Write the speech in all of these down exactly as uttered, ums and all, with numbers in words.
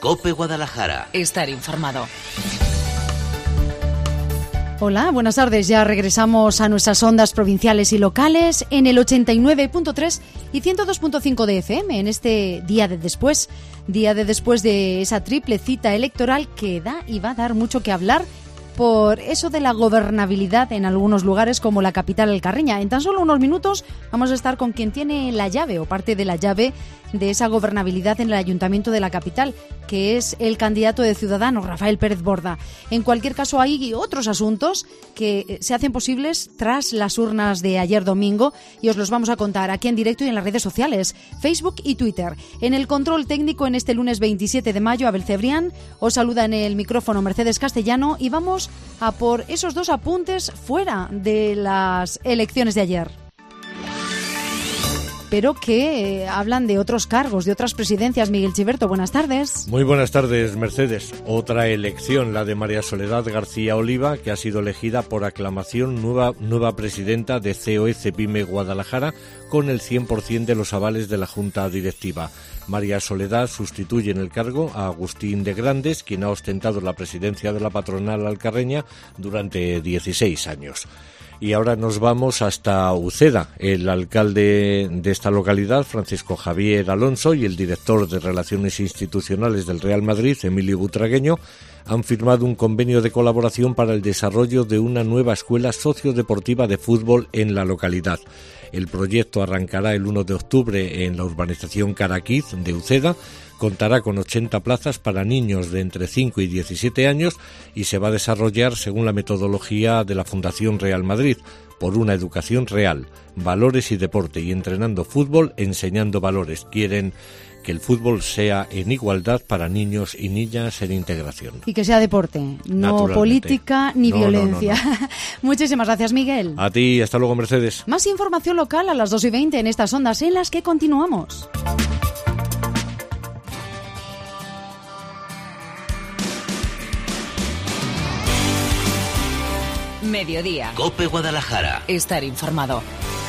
COPE Guadalajara. Estar informado. Hola, buenas tardes. Ya regresamos a nuestras ondas provinciales y locales en el ochenta y nueve punto tres y ciento dos punto cinco de F M en este día de después. Día de después de esa triple cita electoral que da y va a dar mucho que hablar por eso de la gobernabilidad en algunos lugares como la capital alcarreña. En tan solo unos minutos vamos a estar con quien tiene la llave o parte de la llave de esa gobernabilidad en el Ayuntamiento de la capital, que es el candidato de Ciudadanos, Rafael Pérez Borda. En cualquier caso, hay otros asuntos que se hacen posibles tras las urnas de ayer domingo y os los vamos a contar aquí en directo y en las redes sociales, Facebook y Twitter. En el control técnico en este lunes veintisiete de mayo, Abel Cebrián, os saluda en el micrófono Mercedes Castellano y vamos a por esos dos apuntes fuera de las elecciones de ayer, pero que eh, hablan de otros cargos, de otras presidencias. Miguel Chiverto, buenas tardes. Muy buenas tardes, Mercedes. Otra elección, la de María Soledad García Oliva, que ha sido elegida por aclamación nueva, nueva presidenta de C O E Cepime Guadalajara, con el cien por ciento de los avales de la Junta Directiva. María Soledad sustituye en el cargo a Agustín de Grandes, quien ha ostentado la presidencia de la patronal alcarreña durante dieciséis años. Y ahora nos vamos hasta Uceda. El alcalde de esta localidad, Francisco Javier Alonso, y el director de Relaciones Institucionales del Real Madrid, Emilio Butragueño, han firmado un convenio de colaboración para el desarrollo de una nueva escuela sociodeportiva de fútbol en la localidad. El proyecto arrancará el uno de octubre en la urbanización Caraquiz de Uceda. Contará con ochenta plazas para niños de entre cinco y diecisiete años y se va a desarrollar según la metodología de la Fundación Real Madrid, por una educación real, valores y deporte, y entrenando fútbol, enseñando valores. Quieren que el fútbol sea en igualdad para niños y niñas en integración. Y que sea deporte, no política ni no, violencia. No, no, no. Muchísimas gracias, Miguel. A ti, hasta luego, Mercedes. Más información local a las dos y veinte en estas ondas en las que continuamos. Mediodía. COPE Guadalajara. Estar informado.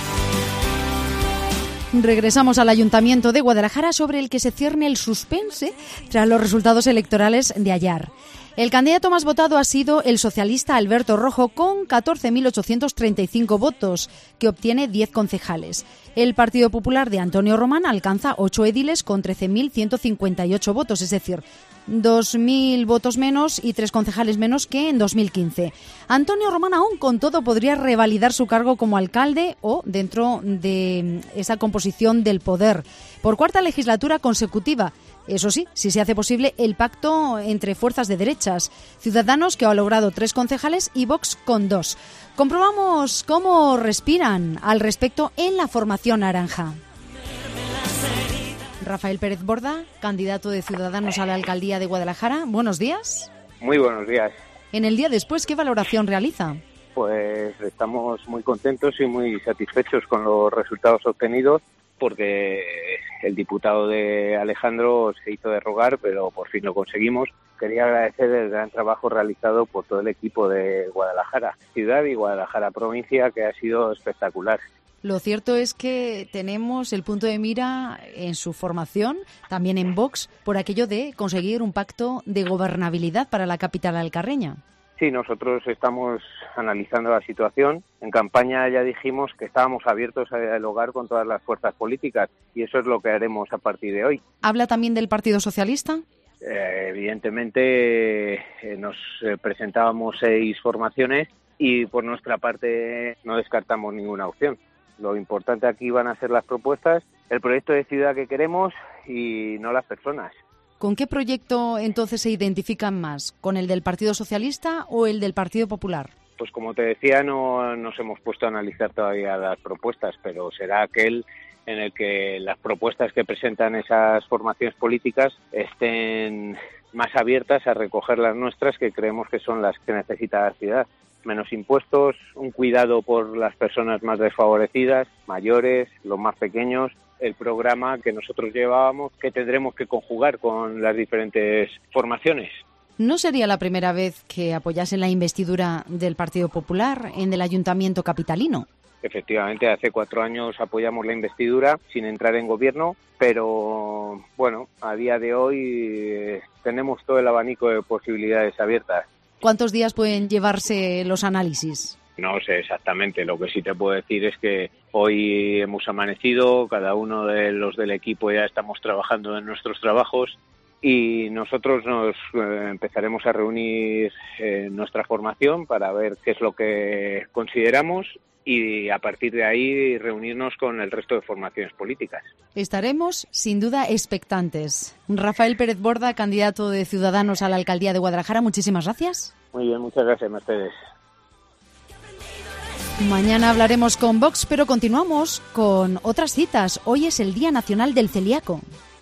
Regresamos al Ayuntamiento de Guadalajara, sobre el que se cierne el suspense tras los resultados electorales de ayer. El candidato más votado ha sido el socialista Alberto Rojo, con catorce mil ochocientos treinta y cinco votos, que obtiene diez concejales. El Partido Popular de Antonio Román alcanza ocho ediles con trece mil ciento cincuenta y ocho votos, es decir, dos mil votos menos y tres concejales menos que en dos mil quince. Antonio Román, aún con todo, podría revalidar su cargo como alcalde o dentro de esa composición del poder por cuarta legislatura consecutiva. Eso sí, si se hace posible el pacto entre fuerzas de derechas. Ciudadanos, que ha logrado tres concejales, y Vox con dos. Comprobamos cómo respiran al respecto en la formación naranja. Rafael Pérez Borda, candidato de Ciudadanos a la alcaldía de Guadalajara. Buenos días. Muy buenos días. En el día después, ¿qué valoración realiza? Pues estamos muy contentos y muy satisfechos con los resultados obtenidos, porque el diputado de Alejandro se hizo de rogar, pero por fin lo conseguimos. Quería agradecer el gran trabajo realizado por todo el equipo de Guadalajara Ciudad y Guadalajara Provincia, que ha sido espectacular. Lo cierto es que tenemos el punto de mira en su formación, también en Vox, por aquello de conseguir un pacto de gobernabilidad para la capital alcarreña. Sí, nosotros estamos analizando la situación. En campaña ya dijimos que estábamos abiertos a dialogar con todas las fuerzas políticas, y eso es lo que haremos a partir de hoy. ¿Habla también del Partido Socialista? Eh, evidentemente eh, nos eh, presentábamos seis formaciones y por nuestra parte no descartamos ninguna opción. Lo importante aquí van a ser las propuestas, el proyecto de ciudad que queremos y no las personas. ¿Con qué proyecto entonces se identifican más? ¿Con el del Partido Socialista o el del Partido Popular? Pues como te decía, no nos hemos puesto a analizar todavía las propuestas, pero será aquel en el que las propuestas que presentan esas formaciones políticas estén más abiertas a recoger las nuestras, que creemos que son las que necesita la ciudad. Menos impuestos, un cuidado por las personas más desfavorecidas, mayores, los más pequeños, el programa que nosotros llevábamos, que tendremos que conjugar con las diferentes formaciones. ¿No sería la primera vez que apoyasen la investidura del Partido Popular en el Ayuntamiento capitalino? Efectivamente, hace cuatro años apoyamos la investidura sin entrar en gobierno, pero bueno, a día de hoy eh, tenemos todo el abanico de posibilidades abiertas. ¿Cuántos días pueden llevarse los análisis? No sé exactamente, lo que sí te puedo decir es que hoy hemos amanecido, cada uno de los del equipo ya estamos trabajando en nuestros trabajos y nosotros nos eh, empezaremos a reunir eh, nuestra formación para ver qué es lo que consideramos y a partir de ahí reunirnos con el resto de formaciones políticas. Estaremos, sin duda, expectantes. Rafael Pérez Borda, candidato de Ciudadanos a la alcaldía de Guadalajara, muchísimas gracias. Muy bien, muchas gracias, Mercedes. Mañana hablaremos con Vox, pero continuamos con otras citas. Hoy es el Día Nacional del Celíaco.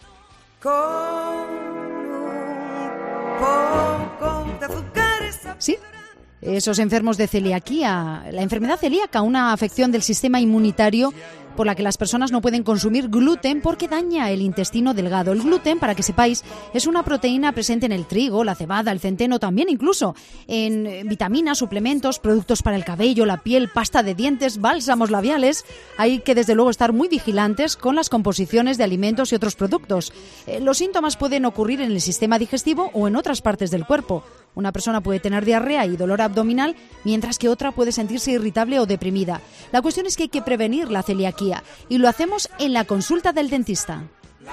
Sí, esos enfermos de celiaquía. La enfermedad celíaca, una afección del sistema inmunitario por la que las personas no pueden consumir gluten porque daña el intestino delgado. El gluten, para que sepáis, es una proteína presente en el trigo, la cebada, el centeno, también incluso en vitaminas, suplementos, productos para el cabello, la piel, pasta de dientes, bálsamos labiales. Hay que desde luego estar muy vigilantes con las composiciones de alimentos y otros productos. Eh, los síntomas pueden ocurrir en el sistema digestivo o en otras partes del cuerpo. Una persona puede tener diarrea y dolor abdominal, mientras que otra puede sentirse irritable o deprimida. La cuestión es que hay que prevenir la celiaquía y lo hacemos en la consulta del dentista.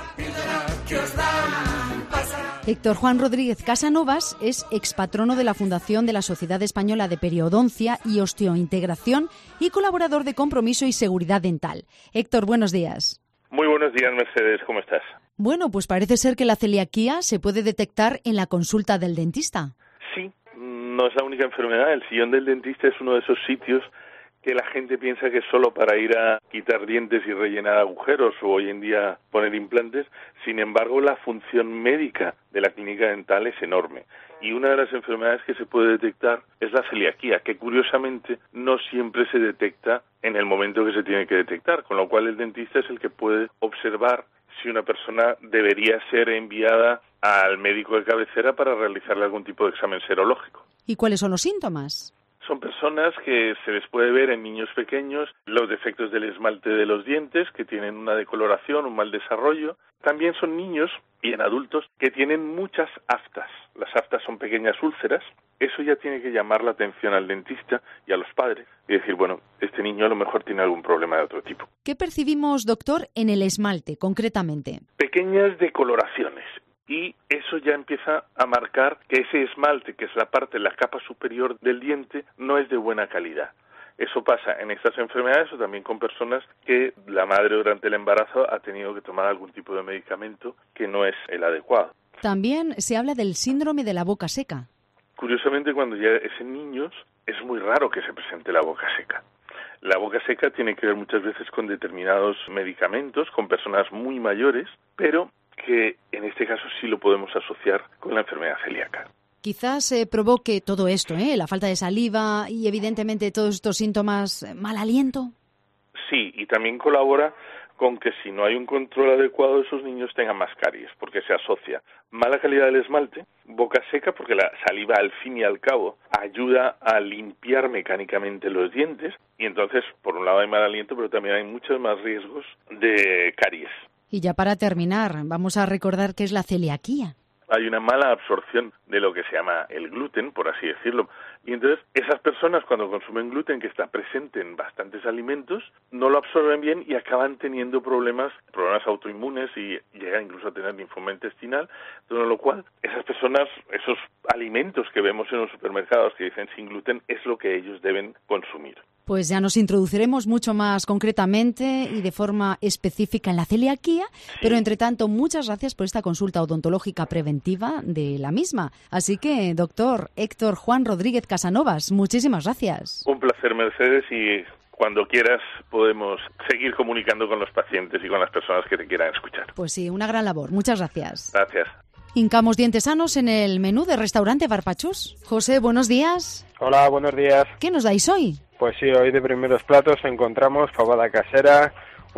Héctor Juan Rodríguez Casanovas es expatrono de la Fundación de la Sociedad Española de Periodoncia y Osteointegración y colaborador de Compromiso y Seguridad Dental. Héctor, buenos días. Muy buenos días, Mercedes, ¿cómo estás? Bueno, pues parece ser que la celiaquía se puede detectar en la consulta del dentista. Sí, no es la única enfermedad. El sillón del dentista es uno de esos sitios que la gente piensa que es solo para ir a quitar dientes y rellenar agujeros o hoy en día poner implantes. Sin embargo, la función médica de la clínica dental es enorme. Y una de las enfermedades que se puede detectar es la celiaquía, que curiosamente no siempre se detecta en el momento que se tiene que detectar, con lo cual el dentista es el que puede observar si una persona debería ser enviada al médico de cabecera para realizarle algún tipo de examen serológico. ¿Y cuáles son los síntomas? Son personas que se les puede ver en niños pequeños los defectos del esmalte de los dientes, que tienen una decoloración, un mal desarrollo. También son niños y en adultos que tienen muchas aftas. Las aftas son pequeñas úlceras. Eso ya tiene que llamar la atención al dentista y a los padres y decir, bueno, este niño a lo mejor tiene algún problema de otro tipo. ¿Qué percibimos, doctor, en el esmalte, concretamente? Pequeñas decoloraciones. Y eso ya empieza a marcar que ese esmalte, que es la parte, la capa superior del diente, no es de buena calidad. Eso pasa en estas enfermedades o también con personas que la madre durante el embarazo ha tenido que tomar algún tipo de medicamento que no es el adecuado. También se habla del síndrome de la boca seca. Curiosamente, cuando ya es en niños, es muy raro que se presente la boca seca. La boca seca tiene que ver muchas veces con determinados medicamentos, con personas muy mayores, pero que en este caso sí lo podemos asociar con la enfermedad celíaca. Quizás se eh, provoque todo esto, ¿eh? La falta de saliva y evidentemente todos estos síntomas, mal aliento. Sí, y también colabora con que si no hay un control adecuado esos niños tengan más caries, porque se asocia mala calidad del esmalte, boca seca, porque la saliva al fin y al cabo ayuda a limpiar mecánicamente los dientes, y entonces por un lado hay mal aliento, pero también hay muchos más riesgos de caries. Y ya para terminar, vamos a recordar qué es la celiaquía. Hay una mala absorción de lo que se llama el gluten, por así decirlo. Y entonces esas personas cuando consumen gluten, que está presente en bastantes alimentos, no lo absorben bien y acaban teniendo problemas, problemas autoinmunes y llegan incluso a tener linfoma intestinal, con lo cual esas personas, esos alimentos que vemos en los supermercados que dicen sin gluten, es lo que ellos deben consumir. Pues ya nos introduciremos mucho más concretamente y de forma específica en la celiaquía, sí. Pero entre tanto, muchas gracias por esta consulta odontológica preventiva de la misma. Así que, doctor Héctor Juan Rodríguez Casanovas, muchísimas gracias. Un placer, Mercedes, y cuando quieras podemos seguir comunicando con los pacientes y con las personas que te quieran escuchar. Pues sí, una gran labor. Muchas gracias. Gracias. Hincamos dientes sanos en el menú de restaurante Barpachús. José, buenos días. Hola, buenos días. ¿Qué nos dais hoy? Pues sí, hoy de primeros platos encontramos fabada casera,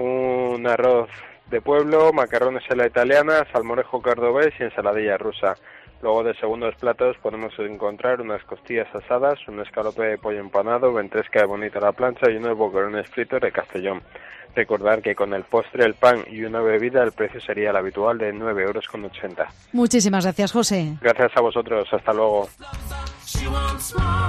un arroz de pueblo, macarrones a la italiana, salmorejo cordobés y ensaladilla rusa. Luego de segundos platos podemos encontrar unas costillas asadas, un escalope de pollo empanado, ventresca de bonito a la plancha y unos boquerones fritos de Castellón. Recordar que con el postre, el pan y una bebida el precio sería el habitual de nueve euros con ochenta. Muchísimas gracias, José. Gracias a vosotros, hasta luego.